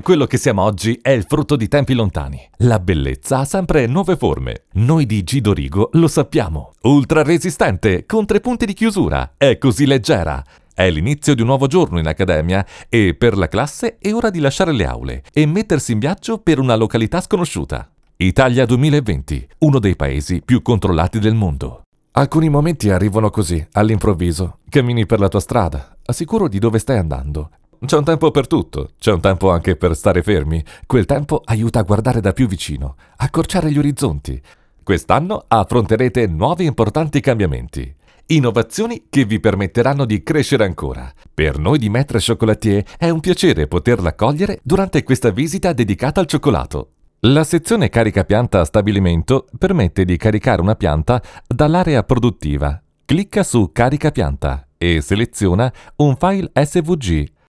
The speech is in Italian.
Quello che siamo oggi è il frutto di tempi lontani. La bellezza ha sempre nuove forme. Noi di Gidorigo lo sappiamo. Ultra resistente, con 3 punti di chiusura. È così leggera. È l'inizio di un nuovo giorno in accademia e per la classe è ora di lasciare le aule e mettersi in viaggio per una località sconosciuta. Italia 2020, uno dei paesi più controllati del mondo. Alcuni momenti arrivano così, all'improvviso. Cammini per la tua strada, sicuro di dove stai andando. C'è un tempo per tutto, c'è un tempo anche per stare fermi. Quel tempo aiuta a guardare da più vicino, accorciare gli orizzonti. Quest'anno affronterete nuovi importanti cambiamenti. Innovazioni che vi permetteranno di crescere ancora. Per noi di Maître Chocolatier è un piacere poterla accogliere durante questa visita dedicata al cioccolato. La sezione Carica pianta a stabilimento permette di caricare una pianta dall'area produttiva. Clicca su Carica pianta e seleziona un file SVG.